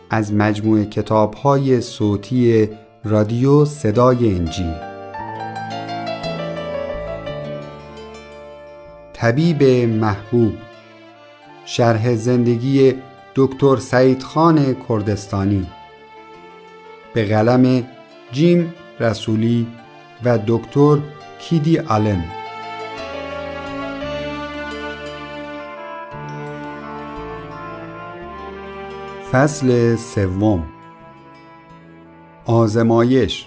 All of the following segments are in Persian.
از مجموعه کتاب‌های صوتی رادیو صدای انجیل. طبیب محبوب، شرح زندگی دکتر سعیدخان کردستانی به قلم جیم رسولی و دکتر کیدی آلن. فصل سوم. آزمایش.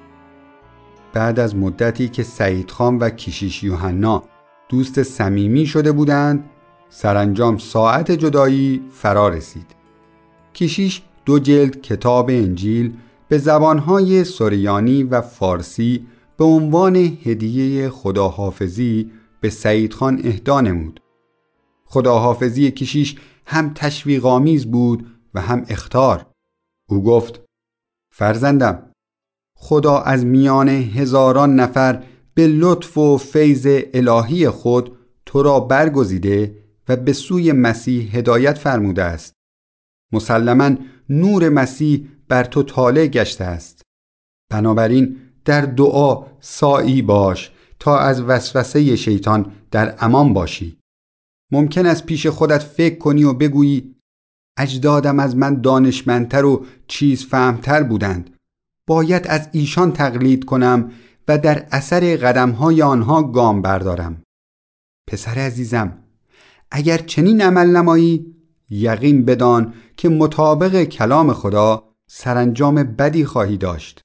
بعد از مدتی که سعیدخان و کشیش یوحنا دوست صمیمی شده بودند، سرانجام ساعت جدایی فرا رسید. کشیش 2 جلد کتاب انجیل به زبانهای سریانی و فارسی به عنوان هدیه خداحافظی به سعیدخان اهدا نمود. خداحافظی کشیش هم تشویق‌آمیز بود و هم اخطار. او گفت: فرزندم، خدا از میان هزاران نفر به لطف و فیض الهی خود تو را برگزیده و به سوی مسیح هدایت فرموده است. مسلماً نور مسیح بر تو طالع گشته است. بنابراین در دعا سعی باش تا از وسوسه شیطان در امان باشی. ممکن است پیش خودت فکر کنی و بگویی: اجدادم از من دانشمندتر و چیز فهمتر بودند. باید از ایشان تقلید کنم و در اثر قدمهای آنها گام بردارم. پسر عزیزم، اگر چنین عمل نمایی، یقین بدان که مطابق کلام خدا سرانجام بدی خواهی داشت.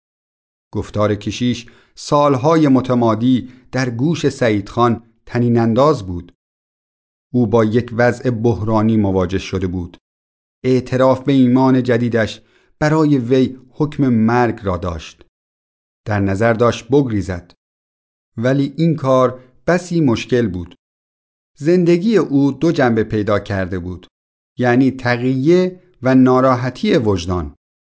گفتار کشیش سالهای متمادی در گوش سعیدخان طنین انداز بود. او با یک وضع بحرانی مواجه شده بود. اعتراف به ایمان جدیدش برای وی حکم مرگ را داشت. در نظر داشت بگریزد، ولی این کار بسی مشکل بود. زندگی او 2 جنبه پیدا کرده بود، یعنی تقیه و ناراحتی وجدان.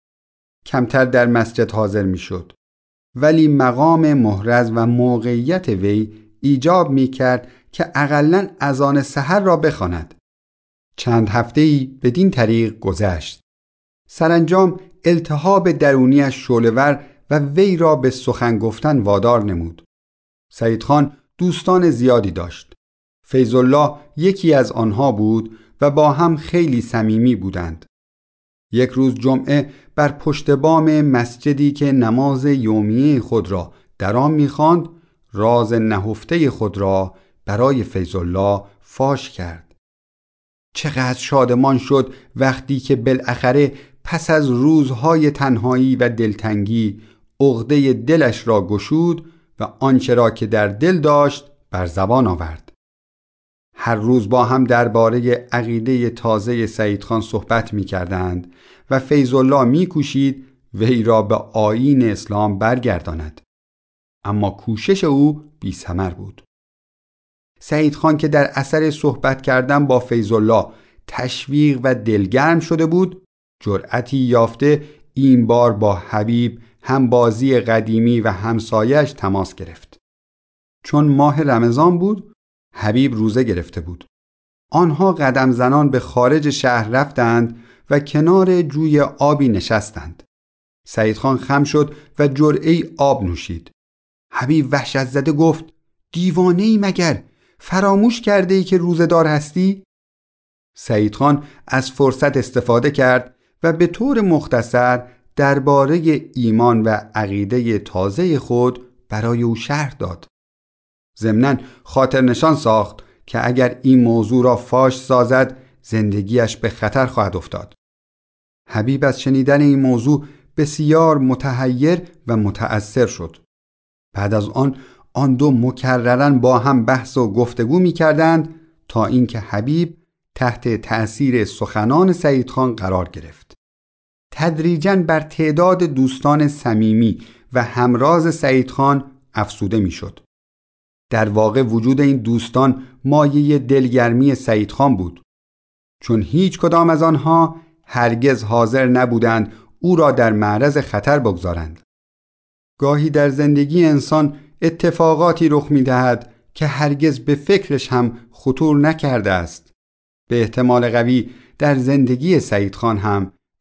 کمتر در مسجد حاضر می شد، ولی مقام محرز و موقعیت وی ایجاب می کرد که اقلاً اذان سحر را بخواند. چند هفته‌ای بدین طریق گذشت. سرانجام التهاب درونیش شعله‌ور و وی را به سخن گفتن وادار نمود. سعیدخان دوستان زیادی داشت. فیض الله یکی از آنها بود و با هم خیلی صمیمی بودند. یک روز جمعه بر پشت بام مسجدی که نماز یومیه خود را در آن می‌خواند، راز نهفته خود را برای فیض الله فاش کرد. چقدر شادمان شد وقتی که بالاخره پس از روزهای تنهایی و دلتنگی عقده دلش را گشود و آنچه را که در دل داشت بر زبان آورد. هر روز با هم درباره عقیده تازه سعیدخان صحبت می کردند و فیض الله می کوشید وی را به آیین اسلام برگرداند. اما کوشش او بی‌ثمر بود. سعیدخان که در اثر صحبت کردن با فیض الله تشویق و دلگرم شده بود، جرأتی یافته این بار با حبیب، همبازی قدیمی و همسایش تماس گرفت. چون ماه رمضان بود، حبیب روزه گرفته بود. آنها قدم زنان به خارج شهر رفتند و کنار جوی آبی نشستند. سعیدخان خم شد و جرعه‌ای آب نوشید. حبیب وحشت زده گفت: دیوانه‌ای مگر؟ فراموش کرده ای که روزه دار هستی؟ سعیدخان از فرصت استفاده کرد و به طور مختصر درباره ایمان و عقیده تازه خود برای او شرح داد. ضمناً خاطر نشان ساخت که اگر این موضوع را فاش سازد زندگیش به خطر خواهد افتاد. حبیب از شنیدن این موضوع بسیار متحیر و متأثر شد. بعد از آن 2 مکرراً با هم بحث و گفتگو می کردند تا اینکه حبیب تحت تأثیر سخنان سعیدخان قرار گرفت. تدریجاً بر تعداد دوستان صمیمی و همراز سعیدخان افزوده می شد. در واقع وجود این دوستان مایه دلگرمی سعیدخان بود، چون هیچ کدام از آنها هرگز حاضر نبودند او را در معرض خطر بگذارند. گاهی در زندگی انسان اتفاقاتی رخ می دهد که هرگز به فکرش هم خطور نکرده است. به احتمال قوی در زندگی سعیدخان هم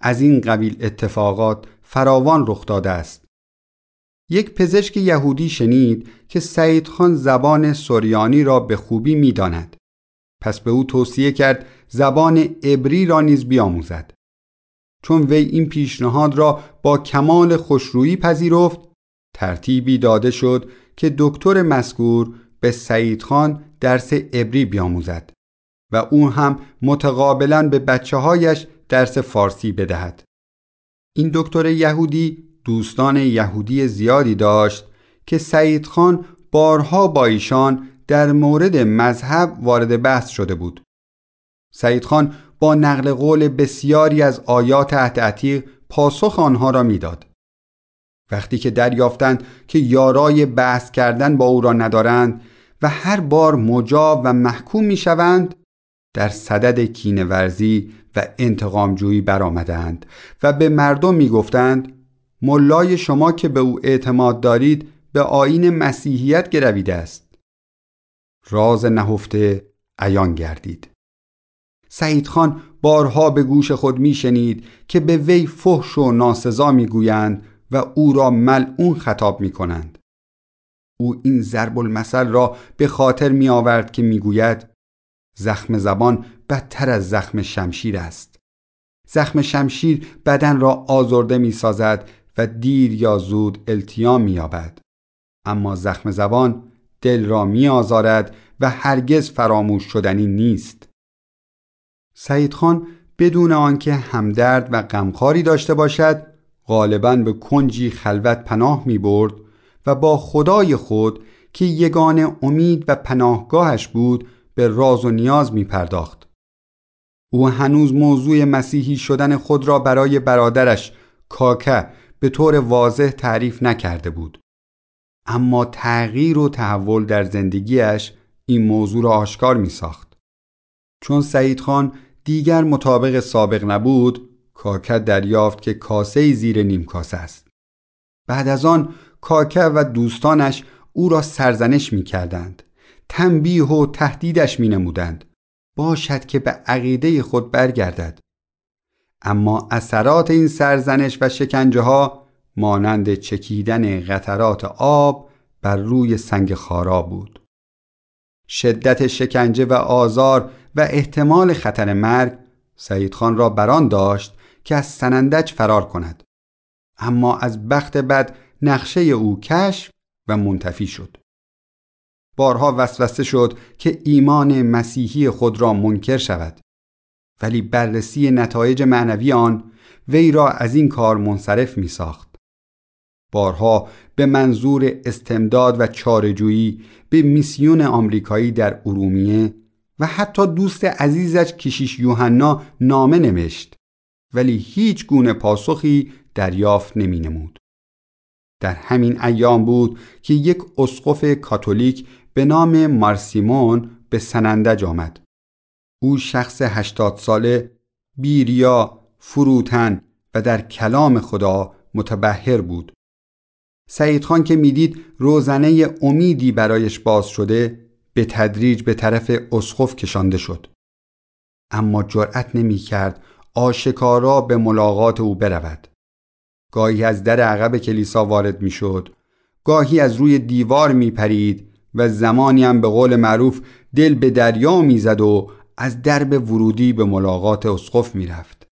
از این قبیل اتفاقات فراوان رخ داده است. یک پزشک یهودی شنید که سعید خان زبان سریانی را به خوبی می‌داند. پس به او توصیه کرد زبان عبری را نیز بیاموزد. چون وی این پیشنهاد را با کمال خوشرویی پذیرفت، ترتیبی داده شد که دکتر مذکور به سعید خان درس عبری بیاموزد و او هم متقابلاً به بچه‌هایش درس فارسی بدهد. این دکتر یهودی دوستان یهودی زیادی داشت که سعید خان بارها با ایشان در مورد مذهب وارد بحث شده بود. سعید خان با نقل قول بسیاری از آیات عهد عتیق پاسخ آنها را میداد. وقتی که دریافتند که یارای بحث کردن با او را ندارند و هر بار مجاب و محکوم میشوند، در صدد کینه‌ورزی و انتقامجویی برآمدند و به مردم میگفتند ملای شما که به او اعتماد دارید به آیین مسیحیت گرویده است. راز نهفته عیان گردید. سعید خان بارها به گوش خود میشنید که به وی فحش و ناسزا میگویند و او را ملعون خطاب میکنند. او این ضرب المثل را به خاطر میآورد که میگوید زخم زبان بدتر از زخم شمشیر است. زخم شمشیر بدن را آزرده میسازد و دیر یا زود التیام مییابد، اما زخم زبان دل را میآزارد و هرگز فراموش شدنی نیست. سعید خان بدون آنکه همدرد و غمخواری داشته باشد غالباً به کنجی خلوت پناه می برد و با خدای خود که یگانه امید و پناهگاهش بود به راز و نیاز می پرداخت. او هنوز موضوع مسیحی شدن خود را برای برادرش کاکه به طور واضح تعریف نکرده بود، اما تغییر و تحول در زندگیش این موضوع را آشکار می ساخت. چون سعید خان دیگر مطابق سابق نبود، کاکه دریافت که کاسه زیر نیم کاسه است. بعد از آن کاکه و دوستانش او را سرزنش می کردند، تنبیه و تهدیدش می نمودند باشد که به عقیده خود برگردد. اما اثرات این سرزنش و شکنجه ها مانند چکیدن قطرات آب بر روی سنگ خارا بود. شدت شکنجه و آزار و احتمال خطر مرگ سعید خان را بران داشت که از سنندج فرار کند، اما از بخت بد نقشه او کشف و منتفی شد. بارها وسوسه شد که ایمان مسیحی خود را منکر شود، ولی بررسی نتایج معنوی آن وی را از این کار منصرف می ساخت. بارها به منظور استمداد و چاره‌جویی به میسیون آمریکایی در ارومیه و حتی دوست عزیزش کشیش یوحنا نامه نوشت، ولی هیچ گونه پاسخی دریافت نمی نمود. در همین ایام بود که یک اسقف کاتولیک به نام مارسیمون به سنندج آمد. او شخص 80 ساله، بیریا، فروتن و در کلام خدا متبحر بود. سعید خان که میدید روزنه امیدی برایش باز شده، به تدریج به طرف اسقف کشانده شد، اما جرأت نمی کرد آشکارا به ملاقات او برود. گاهی از در عقب کلیسا وارد می شد، گاهی از روی دیوار می پرید و زمانی هم به قول معروف دل به دریا می زد و از درب ورودی به ملاقات اسقف می رفت.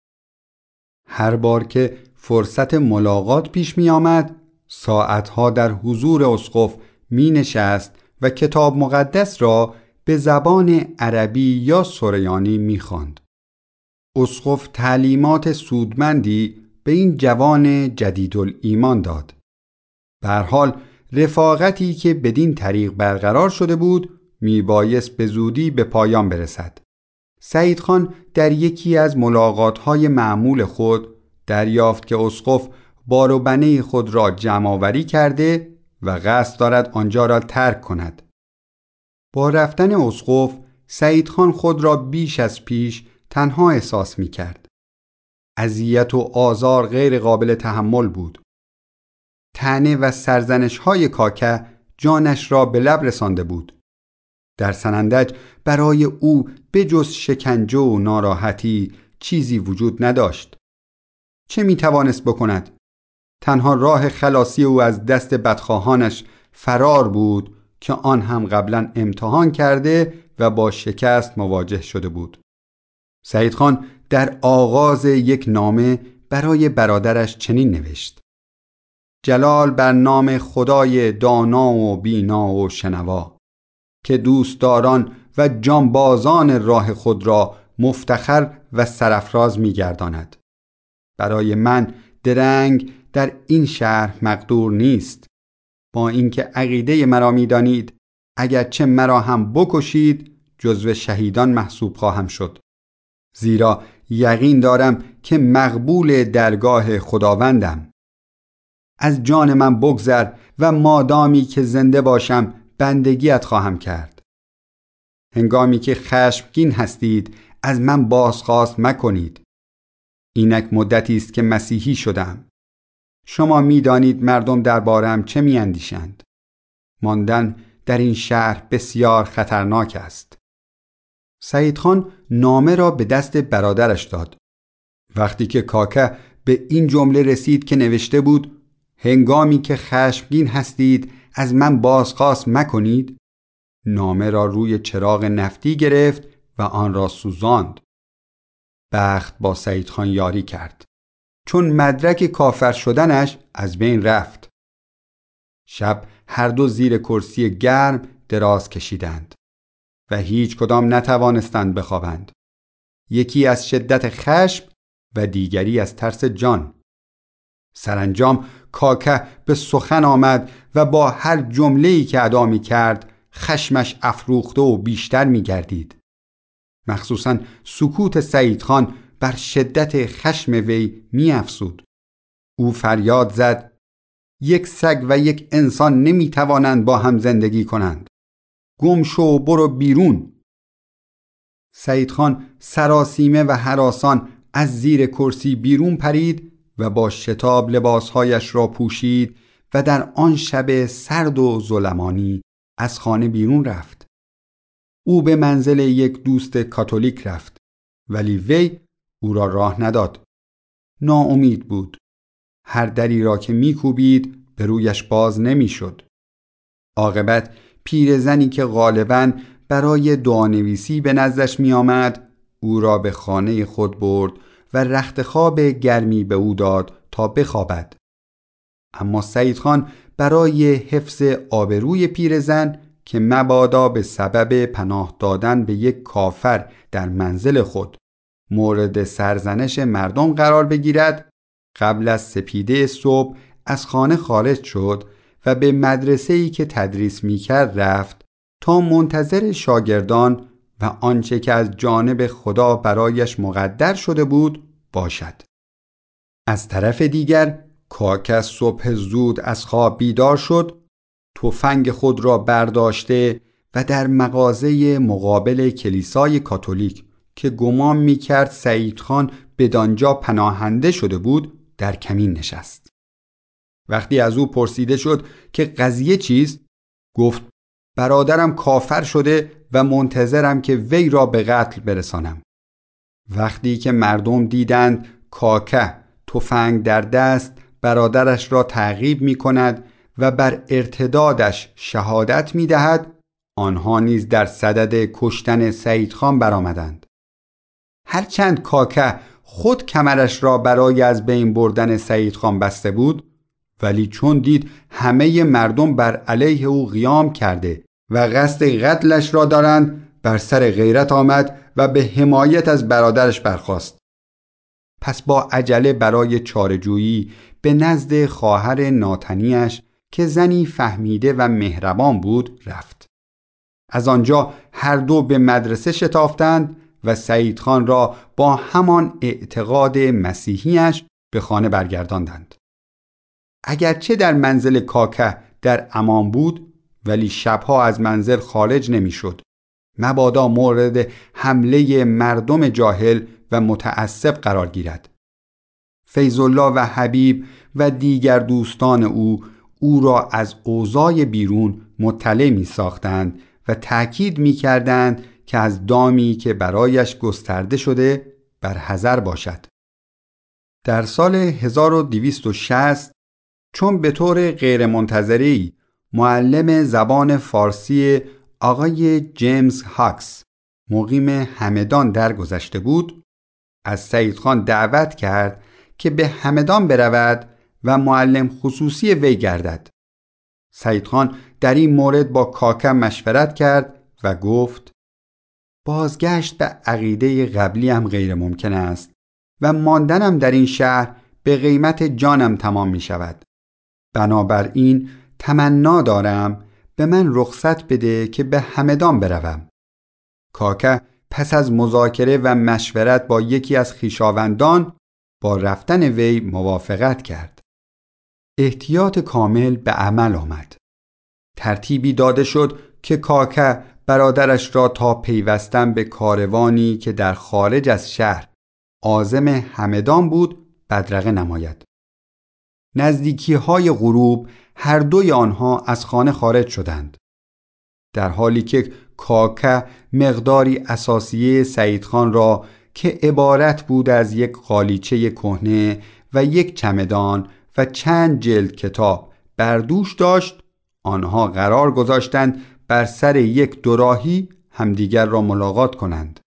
هر بار که فرصت ملاقات پیش می آمد، ساعتها در حضور اسقف می نشست و کتاب مقدس را به زبان عربی یا سریانی می خواند. اسقف تعلیمات سودمندی به این جوان جدیدالایمان داد. به هر حال رفاقتی که بدین طریق برقرار شده بود می بایست به زودی به پایان برسد. سعید خان در یکی از ملاقات‌های معمول خود دریافت که اسقف بار و بنه خود را جمع‌آوری کرده و قصد دارد آنجا را ترک کند. با رفتن اسقف سعید خان خود را بیش از پیش تنها احساس می کرد. اذیت و آزار غیر قابل تحمل بود. طعنه و سرزنش‌های کاکه جانش را به لب رسانده بود. در سنندج برای او به جز شکنجه و ناراحتی چیزی وجود نداشت. چه میتوانست بکند؟ تنها راه خلاصی او از دست بدخواهانش فرار بود که آن هم قبلا امتحان کرده و با شکست مواجه شده بود. سعید خان در آغاز یک نامه برای برادرش چنین نوشت: جلال بر نام خدای دانا و بینا و شنوا که دوستداران و جانبازان راه خود را مفتخر و سرافراز می‌گرداند. برای من درنگ در این شهر مقدور نیست، با اینکه عقیده مرا می‌دانید اگرچه مرا هم بکشید جزو شهیدان محسوب خواهم شد، زیرا یقین دارم که مقبول درگاه خداوندم. از جان من بگذر و مادامی که زنده باشم بندگیت خواهم کرد. هنگامی که خشمگین هستید از من بازخواست مکنید. اینک مدتی است که مسیحی شدم. شما می‌دانید مردم درباره‌ام چه می‌اندیشند. ماندن در این شهر بسیار خطرناک است. سعید خان نامه را به دست برادرش داد. وقتی که کاکه به این جمله رسید که نوشته بود هنگامی که خشمگین هستید از من بازخواست مکنید، نامه را روی چراغ نفتی گرفت و آن را سوزاند. بخت با سعید خان یاری کرد، چون مدرک کافر شدنش از بین رفت. شب هر دو زیر کرسی گرم دراز کشیدند و هیچ کدام نتوانستند بخوابند. یکی از شدت خشم و دیگری از ترس جان. سرانجام کاکه به سخن آمد و با هر جمله‌ای که ادا می کرد خشمش افروخته و بیشتر می گردید. مخصوصاً سکوت سعید خان بر شدت خشم وی می افزود. او فریاد زد: یک سگ و یک انسان نمی توانند با هم زندگی کنند. گم شو و برو بیرون. سعید خان سراسیمه و هراسان از زیر کرسی بیرون پرید و با شتاب لباسهایش را پوشید و در آن شب سرد و ظلمانی از خانه بیرون رفت. او به منزل یک دوست کاتولیک رفت، ولی وی او را راه نداد. ناامید بود. هر دری را که می‌کوبید به رویش باز نمی‌شد. عاقبت پیرزنی که غالباً برای دعانویسی به نزدش می‌آمد او را به خانه خود برد و رخت خواب گرمی به او داد تا بخوابد. اما سعید خان برای حفظ آبروی پیرزن که مبادا به سبب پناه دادن به یک کافر در منزل خود مورد سرزنش مردم قرار بگیرد، قبل از سپیده صبح از خانه خارج شد و به مدرسه‌ای که تدریس می‌کرد رفت تا منتظر شاگردان و آنچه که از جانب خدا برایش مقدر شده بود باشد. از طرف دیگر کاکه صبح زود از خواب بیدار شد، تفنگ خود را برداشته و در مغازه مقابل کلیسای کاتولیک که گمان می‌کرد سعید خان بدانجا پناهنده شده بود در کمین نشست. وقتی از او پرسیده شد که قضیه چیست، گفت برادرم کافر شده و منتظرم که وی را به قتل برسانم. وقتی که مردم دیدند کاکه تفنگ در دست برادرش را تعقیب می کند و بر ارتدادش شهادت می دهد، آنها نیز در صدد کشتن سعید خان برآمدند. هرچند کاکه خود کمرش را برای از بین بردن سعید خان بسته بود، ولی چون دید همه مردم بر علیه او قیام کرده و قصد قتلش را دارند، بر سر غیرت آمد و به حمایت از برادرش برخاست. پس با عجله برای چاره‌جویی به نزد خواهر ناتنیش که زنی فهمیده و مهربان بود رفت. از آنجا هر دو به مدرسه شتافتند و سعید خان را با همان اعتقاد مسیحیش به خانه برگرداندند. اگرچه در منزل کاکه در امان بود، ولی شبها از منزل خارج نمی‌شد، مبادا مورد حمله مردم جاهل و متعصب قرار گیرد. فیض‌الله و حبیب و دیگر دوستان او را از اوضاع بیرون مطلع می‌ساختند و تأکید می‌کردند که از دامی که برایش گسترده شده بر حذر باشد. در سال 1260 چون به طور غیرمنتظره‌ای معلم زبان فارسی آقای جیمز هاکس مقیم همدان درگذشته بود، از سعیدخان دعوت کرد که به همدان برود و معلم خصوصی وی گردد. سعیدخان در این مورد با کاکه مشورت کرد و گفت بازگشت به عقیده قبلیم غیر ممکن است و ماندنم در این شهر به قیمت جانم تمام می شود. بنابراین تمنا دارم به من رخصت بده که به همدان بروم. کاکه پس از مذاکره و مشورت با یکی از خویشاوندان با رفتن وی موافقت کرد. احتیاط کامل به عمل آمد. ترتیبی داده شد که کاکه برادرش را تا پیوستن به کاروانی که در خارج از شهر عازم همدان بود بدرقه نماید. نزدیکی های غروب هر دوی آنها از خانه خارج شدند، در حالی که کاکه مقداری اساسیه سعیدخان را که عبارت بود از یک قالیچه کهنه و یک چمدان و چند جلد کتاب بر دوش داشت. آنها قرار گذاشتند بر سر یک دوراهی همدیگر را ملاقات کنند.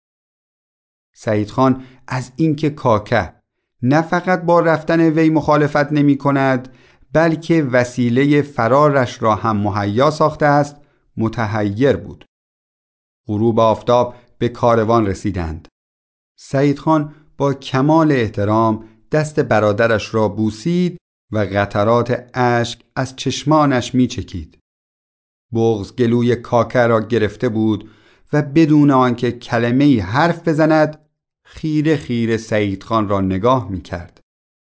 سعیدخان از اینکه کاکه نه فقط با رفتن وی مخالفت نمی کند بلکه وسیله فرارش را هم مهیا ساخته است متحیر بود. غروب آفتاب به کاروان رسیدند. سعیدخان با کمال احترام دست برادرش را بوسید و قطرات اشک از چشمانش می چکید. بغض گلوی کاکه را گرفته بود و بدون آنکه کلمه‌ای حرف بزند خیره خیره سعیدخان را نگاه می کرد.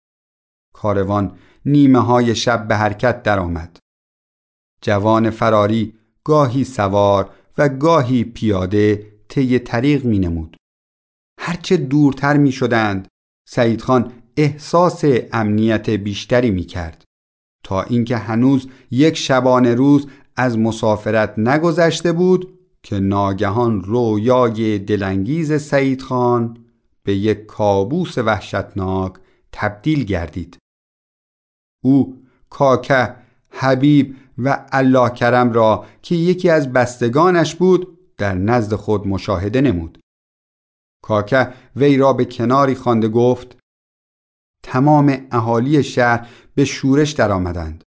کاروان نیمه های شب به حرکت در آمد. جوان فراری گاهی سوار و گاهی پیاده طی طریق می نمود. هرچه دورتر می شدند سعیدخان احساس امنیت بیشتری می کرد تا اینکه هنوز یک شبانه روز از مسافرت نگذشته بود که ناگهان رویای دلانگیز سعیدخان به یک کابوس وحشتناک تبدیل گردید. او کاکه، حبیب و الله کرم را که یکی از بستگانش بود در نزد خود مشاهده نمود. کاکه وی را به کناری خوانده گفت تمام اهالی شهر به شورش در آمدند.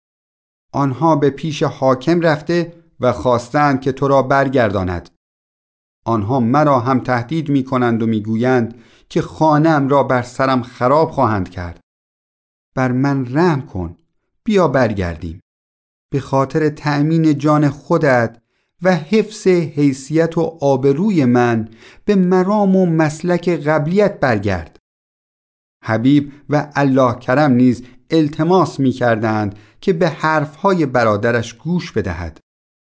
آنها به پیش حاکم رفته و خواستند که تو را برگرداند. آنها مرا هم تهدید می کنند و می گویند که خانه‌ام را بر سرم خراب خواهند کرد. بر من رحم کن، بیا برگردیم. به خاطر تأمین جان خودت و حفظ حیثیت و آبروی من به مرام و مسلک قبلیت برگرد. حبیب و الله کرم نیز التماس می کردند که به حرفهای برادرش گوش بدهد.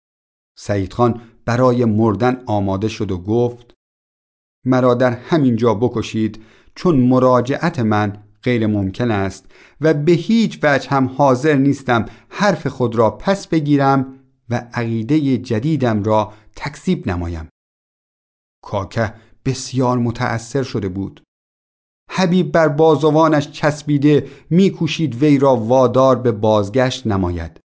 سعیدخان برای مردن آماده شد و گفت مرا در همین جا بکشید چون مراجعت من غیر ممکن است و به هیچ وجه هم حاضر نیستم حرف خود را پس بگیرم و عقیده جدیدم را تکذیب نمایم. کاکه بسیار متأثر شده بود. حبیب بر بازوانش چسبیده می‌کوشید وی را وادار به بازگشت نماید.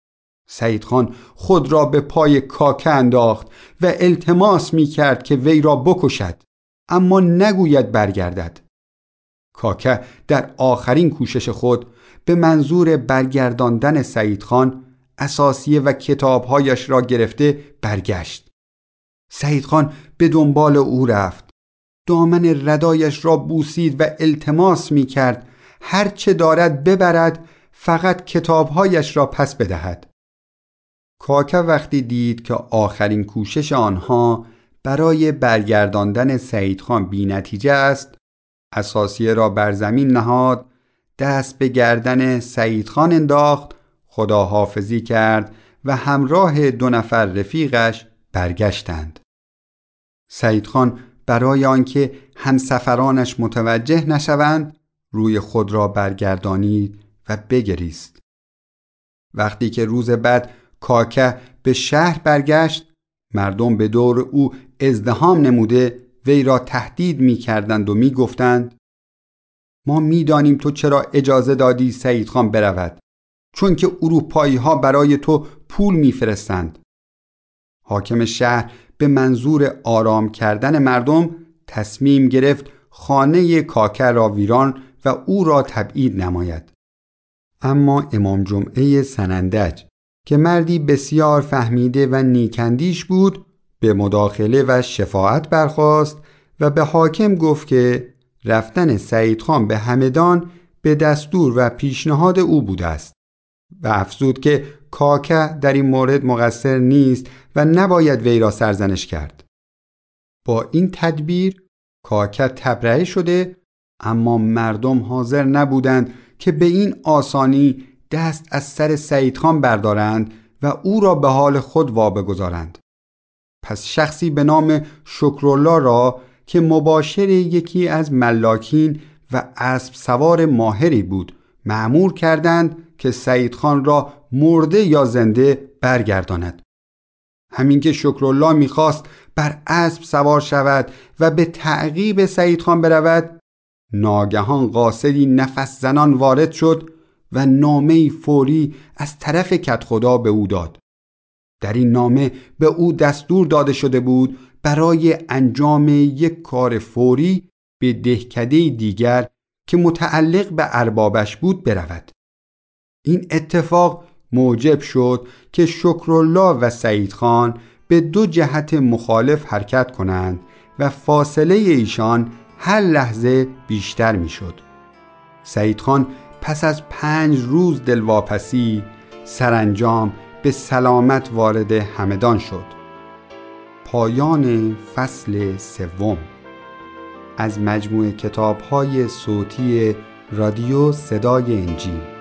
سعیدخان خود را به پای کاکه انداخت و التماس می‌کرد که وی را بکشد اما نگوید برگردد. کاکه در آخرین کوشش خود به منظور برگرداندن سعیدخان اساسیه و کتابهایش را گرفته برگشت. سعیدخان به دنبال او رفت. دامن ردایش را بوسید و التماس می کرد هر چه دارد ببرد فقط کتابهایش را پس بدهد. کاکه وقتی دید که آخرین کوشش آنها برای برگرداندن سعیدخان بی نتیجه است اساسیه را بر زمین نهاد، دست به گردن سعیدخان انداخت، خداحافظی کرد و همراه 2 نفر رفیقش برگشتند. سعیدخان برای آنکه همسفرانش متوجه نشوند روی خود را برگردانید و بگریست. وقتی که روز بعد کاکه به شهر برگشت مردم به دور او ازدحام نموده وی را تهدید می کردند و می گفتند ما می‌دانیم تو چرا اجازه دادی سعید خان برود، چون که اروپایی ها برای تو پول میفرستند. حاکم شهر به منظور آرام کردن مردم تصمیم گرفت خانه کاکر را ویران و او را تبعید نماید. اما امام جمعه سنندج که مردی بسیار فهمیده و نیکندیش بود، به مداخله و شفاعت برخاست و به حاکم گفت که رفتن سعید خان به همدان به دستور و پیشنهاد او بوده است و افزود که کاکه در این مورد مقصر نیست و نباید وی را سرزنش کرد. با این تدبیر کاکه تبرئه شده، اما مردم حاضر نبودند که به این آسانی دست از سر سعید خان بردارند و او را به حال خود واگذارند. پس شخصی به نام شکرالله را که مباشر یکی از ملاکین و اسب سوار ماهری بود مأمور کردند که سعید خان را مرده یا زنده برگرداند. همین که شکرالله می‌خواست بر اسب سوار شود و به تعقیب سعید خان برود، ناگهان قاصدی نفس زنان وارد شد و نامه‌ای فوری از طرف کدخدا به او داد. در این نامه به او دستور داده شده بود برای انجام یک کار فوری به دهکده دیگر که متعلق به اربابش بود برود. این اتفاق موجب شد که شکرالله و سعید خان به دو جهت مخالف حرکت کنند و فاصله ایشان هر لحظه بیشتر می شد. سعید خان پس از 5 روز دلواپسی سرانجام به سلامت وارد همدان شد. پایان فصل 3 از مجموعه کتاب‌های صوتی رادیو صدای انجیل.